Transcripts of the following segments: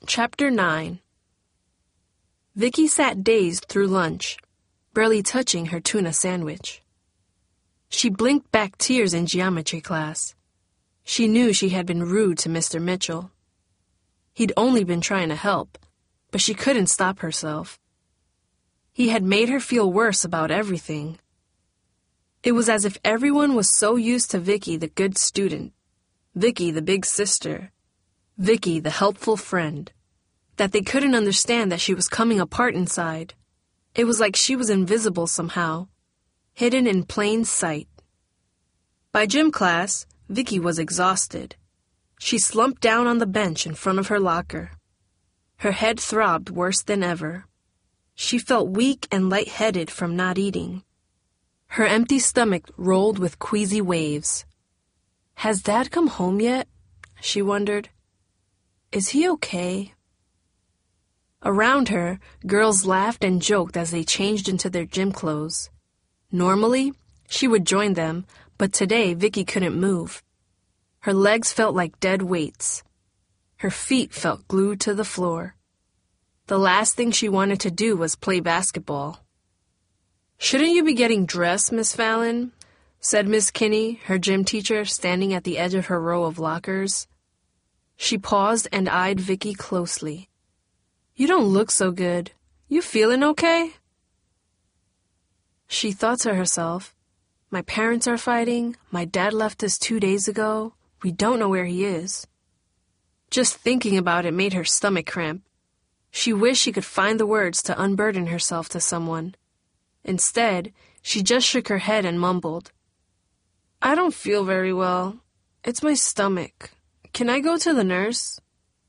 Chapter 9. Vicky sat dazed through lunch, barely touching her tuna sandwich. She blinked back tears in geometry class. She knew she had been rude to Mr. Mitchell. He'd only been trying to help, but she couldn't stop herself. He had made her feel worse about everything. It was as if everyone was so used to Vicky the good student, Vicky the big sister, Vicky the helpful friend, that they couldn't understand that she was coming apart inside. It was like she was invisible somehow, hidden in plain sight. By gym class, Vicky was exhausted. She slumped down on the bench in front of her locker. Her head throbbed worse than ever. She felt weak and lightheaded from not eating. Her empty stomach rolled with queasy waves. Has Dad come home yet? She wondered. Is he okay? Around her, girls laughed and joked as they changed into their gym clothes. Normally, she would join them, but today Vicky couldn't move. Her legs felt like dead weights. Her feet felt glued to the floor. The last thing she wanted to do was play basketball. "Shouldn't you be getting dressed, Miss Fallon?" said Miss Kinney, her gym teacher, standing at the edge of her row of lockers. She paused and eyed Vicky closely. "You don't look so good. You feeling okay?" She thought to herself, "My parents are fighting. My dad left us 2 days ago. We don't know where he is." Just thinking about it made her stomach cramp. She wished she could find the words to unburden herself to someone. Instead, she just shook her head and mumbled, "I don't feel very well. It's my stomach. Can I go to the nurse?"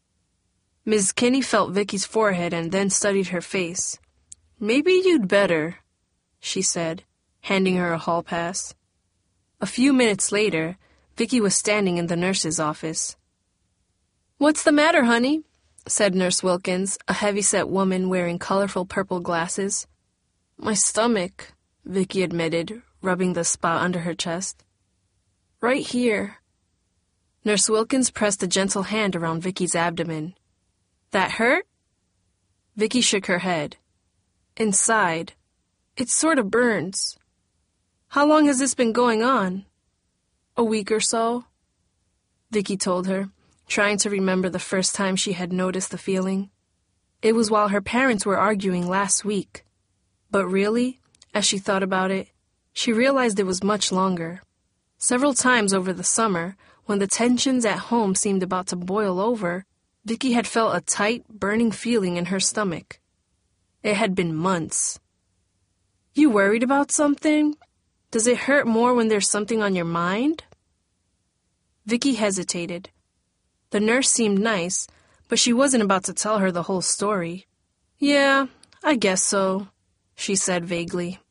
Ms. Kinney felt Vicky's forehead and then studied her face. "Maybe you'd better," she said, handing her a hall pass. A few minutes later, Vicky was standing in the nurse's office. "What's the matter, honey?" said Nurse Wilkins, a heavy-set woman wearing colorful purple glasses. "My stomach," Vicky admitted, rubbing the spot under her chest. "Right here." Nurse Wilkins pressed a gentle hand around Vicky's abdomen. "That hurt?" Vicky shook her head. "Inside. It sort of burns." "How long has this been going on?" "A week or so," Vicky told her, trying to remember the first time she had noticed the feeling. It was while her parents were arguing last week. But really, as she thought about it, she realized it was much longer. Several times over the summer, when the tensions at home seemed about to boil over, Vicky had felt a tight, burning feeling in her stomach. It had been months. "You worried about something? Does it hurt more when there's something on your mind?" Vicky hesitated. The nurse seemed nice, but she wasn't about to tell her the whole story. "Yeah, I guess so," she said vaguely.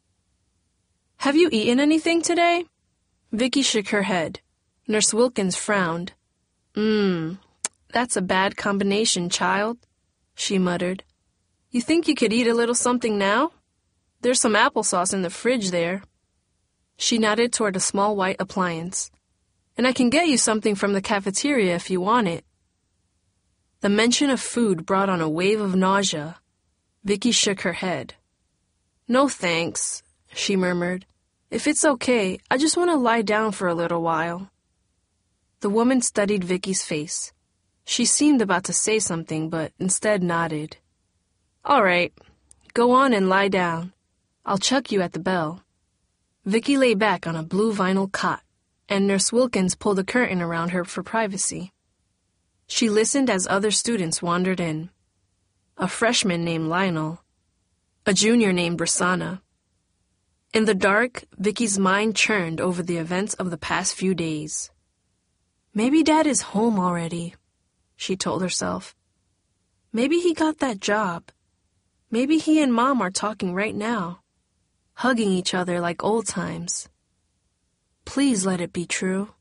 "Have you eaten anything today?" Vicky shook her head. Nurse Wilkins frowned. That's a bad combination, child," she muttered. "You think you could eat a little something now? There's some applesauce in the fridge there." She nodded toward a small white appliance. "And I can get you something from the cafeteria if you want it." The mention of food brought on a wave of nausea. Vicky shook her head. "No thanks," she murmured. "If it's okay, I just want to lie down for a little while." The woman studied Vicky's face. She seemed about to say something, but instead nodded. "All right, go on and lie down. I'll chuck you at the bell." Vicky lay back on a blue vinyl cot, and Nurse Wilkins pulled a curtain around her for privacy. She listened as other students wandered in. A freshman named Lionel. A junior named Brasana. In the dark, Vicky's mind churned over the events of the past few days. "Maybe Dad is home already," she told herself. "Maybe he got that job. Maybe he and Mom are talking right now, hugging each other like old times. Please let it be true."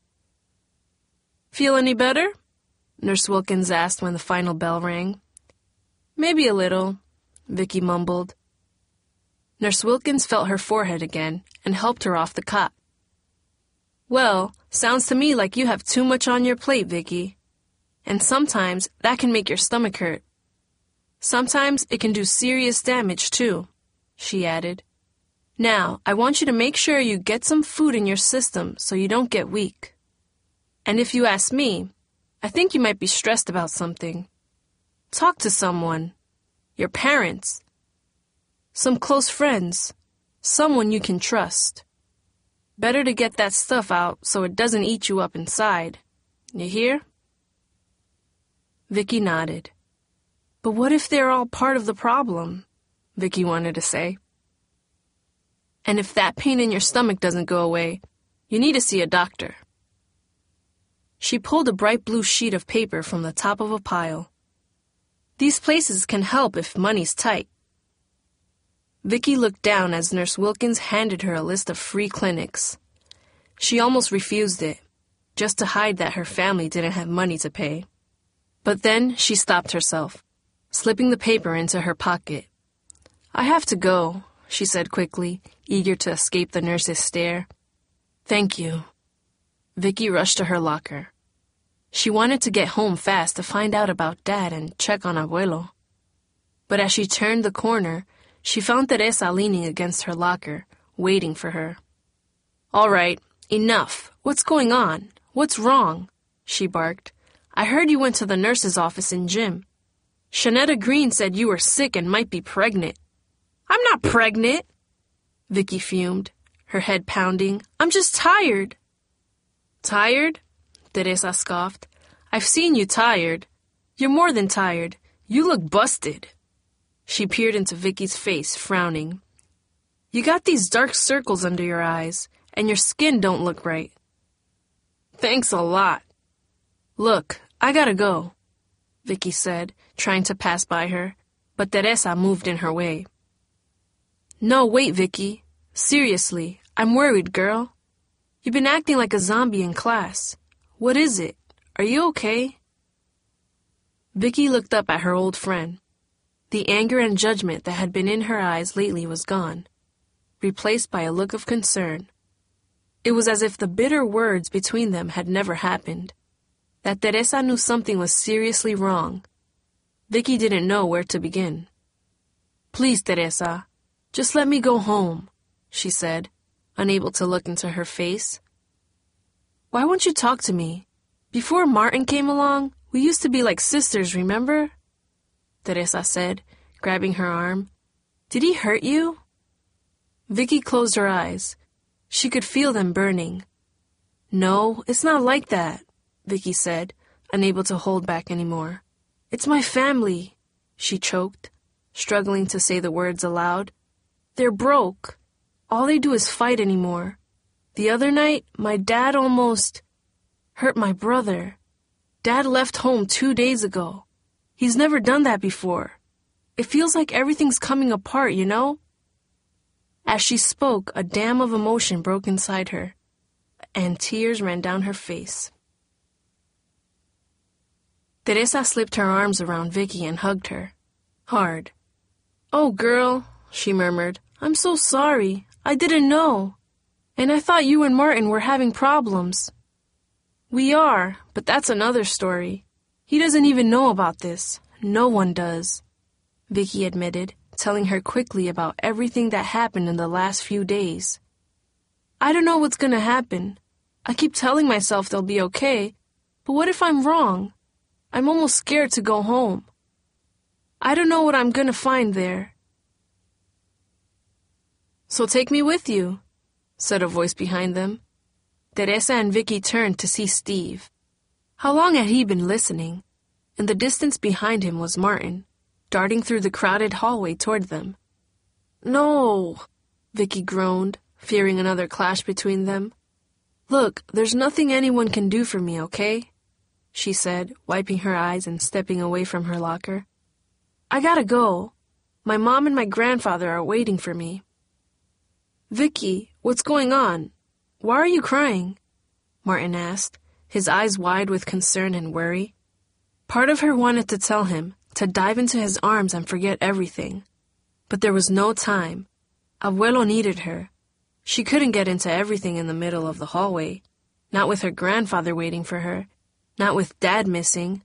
"Feel any better?" Nurse Wilkins asked when the final bell rang. "Maybe a little," Vicky mumbled. Nurse Wilkins felt her forehead again and helped her off the cot. "Well, sounds to me like you have too much on your plate, Vicky. and sometimes that can make your stomach hurt. Sometimes it can do serious damage, too, she added. Now, I want you to make sure you get some food in your system so you don't get weak. And if you ask me, I think you might be stressed about something. Talk to someone. Your parents. Some close friends. Someone you can trust. Better to get that stuff out so it doesn't eat you up inside. You hear? Vicky nodded. But what if they're all part of the problem? Vicky wanted to say. And if that pain in your stomach doesn't go away, you need to see a doctor. She pulled a bright blue sheet of paper from the top of a pile. These places can help if money's tight. Vicky looked down as Nurse Wilkins handed her a list of free clinics. She almost refused it, just to hide that her family didn't have money to pay. But then she stopped herself, slipping the paper into her pocket. I have to go, she said quickly, eager to escape the nurse's stare. Thank you. Vicky rushed to her locker. She wanted to get home fast to find out about Dad and check on Abuelo. But as she turned the corner, she found Teresa leaning against her locker, waiting for her. All right, enough. What's going on? What's wrong? She barked. I heard you went to the nurse's office in gym. Shanetta Green said you were sick and might be pregnant. I'm not pregnant, Vicky fumed, her head pounding. I'm just tired. Tired? Teresa scoffed. I've seen you tired. You're more than tired. You look busted. She peered into Vicky's face, frowning. You got these dark circles under your eyes, and your skin don't look right. Thanks a lot. Look, I gotta go, Vicky said, trying to pass by her, but Teresa moved in her way. No, wait, Vicky. Seriously, I'm worried, girl. You've been acting like a zombie in class. What is it? Are you okay? Vicky looked up at her old friend. The anger and judgment that had been in her eyes lately was gone, replaced by a look of concern. It was as if the bitter words between them had never happened, that Teresa knew something was seriously wrong. Vicky didn't know where to begin. Please, Teresa, just let me go home, she said, unable to look into her face. Why won't you talk to me? Before Martin came along, we used to be like sisters, remember? Teresa said, grabbing her arm. Did he hurt you? Vicky closed her eyes. She could feel them burning. No, it's not like that, Vicky said, unable to hold back anymore. It's my family, she choked, struggling to say the words aloud. They're broke. All they do is fight anymore. The other night, my dad almost hurt my brother. Dad left home 2 days ago. He's never done that before. It feels like everything's coming apart, you know? As she spoke, a dam of emotion broke inside her, and tears ran down her face. Teresa slipped her arms around Vicky and hugged her, hard. Oh, girl, she murmured, I'm so sorry. I didn't know. And I thought you and Martin were having problems. We are, but that's another story. He doesn't even know about this. No one does, Vicky admitted, telling her quickly about everything that happened in the last few days. I don't know what's gonna happen. I keep telling myself they'll be okay, but what if I'm wrong? I'm almost scared to go home. I don't know what I'm gonna find there. So take me with you, said a voice behind them. Teresa and Vicky turned to see Steve. How long had he been listening? In the distance behind him was Martin, darting through the crowded hallway toward them. No, Vicky groaned, fearing another clash between them. Look, there's nothing anyone can do for me, okay? She said, wiping her eyes and stepping away from her locker. I gotta go. My mom and my grandfather are waiting for me. Vicky, what's going on? Why are you crying? Martin asked, his eyes wide with concern and worry. Part of her wanted to tell him, to dive into his arms and forget everything. But there was no time. Abuelo needed her. She couldn't get into everything in the middle of the hallway, not with her grandfather waiting for her, not with Dad missing,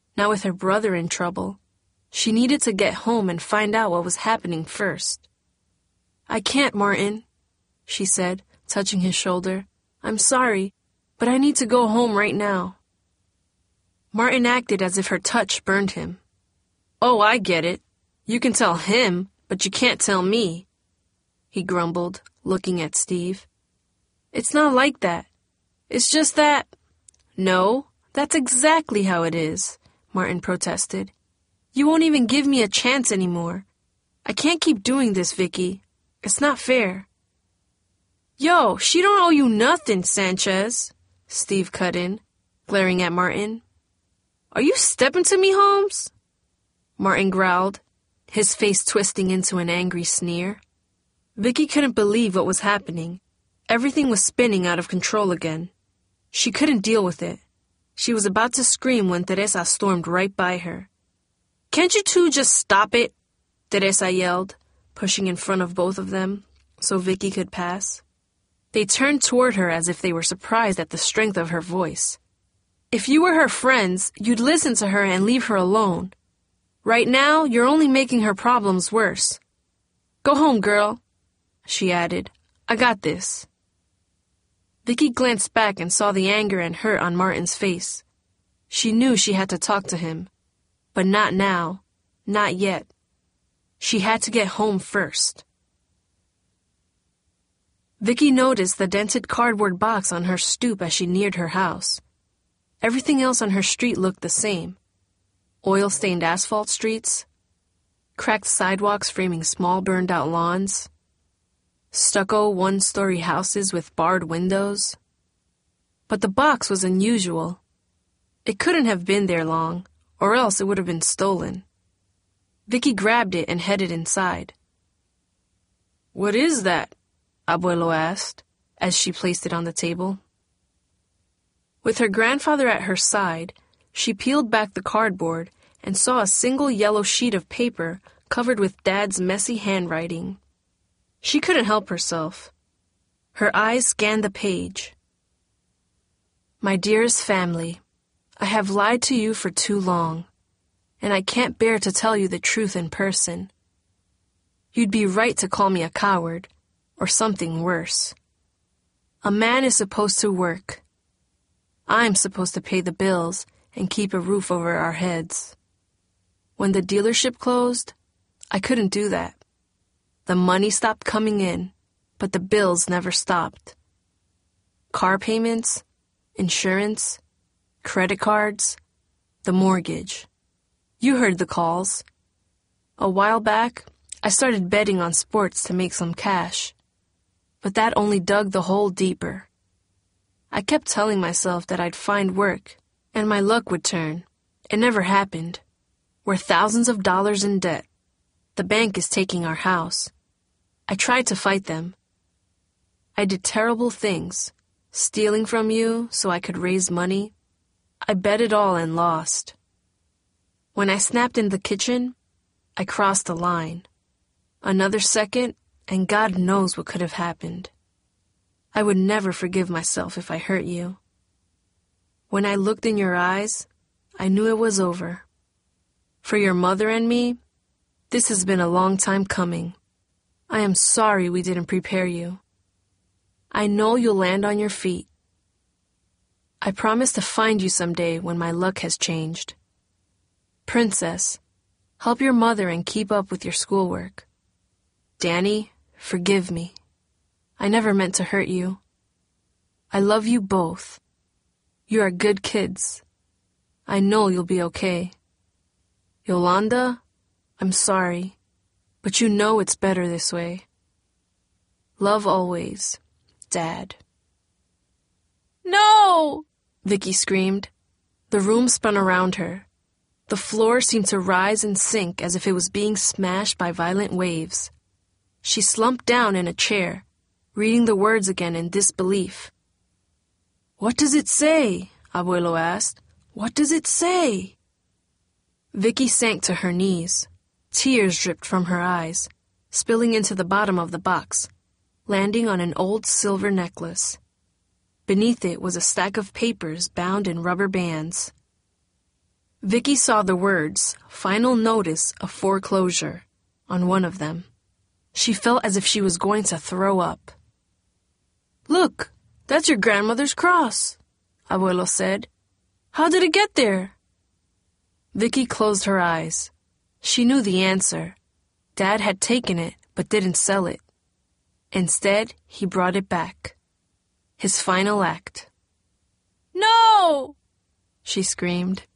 Now with her brother in trouble, she needed to get home and find out what was happening first. "I can't, Martin," she said, touching his shoulder. "I'm sorry, but I need to go home right now." Martin acted as if her touch burned him. "Oh, I get it. You can tell him, but you can't tell me," he grumbled, looking at Steve. "It's not like that. It's just that—" "No, that's exactly how it is," Martin protested. "You won't even give me a chance anymore. I can't keep doing this, Vicky. It's not fair." "Yo, she don't owe you nothing, Sanchez," Steve cut in, glaring at Martin. "Are you stepping to me, Holmes?" Martin growled, his face twisting into an angry sneer. Vicky couldn't believe what was happening. Everything was spinning out of control again. She couldn't deal with it. She was about to scream when Teresa stormed right by her. "Can't you two just stop it?" Teresa yelled, pushing in front of both of them so Vicky could pass. They turned toward her as if they were surprised at the strength of her voice. "If you were her friends, you'd listen to her and leave her alone. Right now, you're only making her problems worse. Go home, girl," she added. "I got this." Vicky glanced back and saw the anger and hurt on Martin's face. She knew she had to talk to him, but not now, not yet. She had to get home first. Vicky noticed the dented cardboard box on her stoop as she neared her house. Everything else on her street looked the same. Oil-stained asphalt streets, cracked sidewalks framing small burned-out lawns, stucco one-story houses with barred windows. But the box was unusual. It couldn't have been there long, or else it would have been stolen. Vicky grabbed it and headed inside. "What is that?" Abuelo asked, as she placed it on the table. With her grandfather at her side, she peeled back the cardboard and saw a single yellow sheet of paper covered with Dad's messy handwriting. She couldn't help herself. Her eyes scanned the page. "My dearest family, I have lied to you for too long, and I can't bear to tell you the truth in person. You'd be right to call me a coward, or something worse. A man is supposed to work. I'm supposed to pay the bills and keep a roof over our heads. When the dealership closed, I couldn't do that. The money stopped coming in, but the bills never stopped. Car payments, insurance, credit cards, the mortgage. You heard the calls. A while back, I started betting on sports to make some cash, but that only dug the hole deeper. I kept telling myself that I'd find work and my luck would turn. It never happened. We're thousands of dollars in debt. The bank is taking our house. I tried to fight them. I did terrible things, stealing from you so I could raise money. I bet it all and lost. When I snapped in the kitchen, I crossed the line. Another second, and God knows what could have happened. I would never forgive myself if I hurt you. When I looked in your eyes, I knew it was over. For your mother and me, this has been a long time coming. I am sorry we didn't prepare you. I know you'll land on your feet. I promise to find you someday when my luck has changed. Princess, help your mother and keep up with your schoolwork. Danny, forgive me. I never meant to hurt you. I love you both. You are good kids. I know you'll be okay. Yolanda, I'm sorry, but you know it's better this way. Love always, Dad. No! Vicky screamed. The room spun around her. The floor seemed to rise and sink as if it was being smashed by violent waves. She slumped down in a chair, reading the words again in disbelief. What does it say? Abuelo asked. What does it say? Vicky sank to her knees. Tears dripped from her eyes, spilling into the bottom of the box, landing on an old silver necklace. Beneath it was a stack of papers bound in rubber bands. Vicky saw the words, "Final Notice of Foreclosure," on one of them. She felt as if she was going to throw up. "Look, that's your grandmother's cross," Abuelo said. "How did it get there?" Vicky closed her eyes. She knew the answer. Dad had taken it, but didn't sell it. Instead, he brought it back. His final act. "No!" she screamed.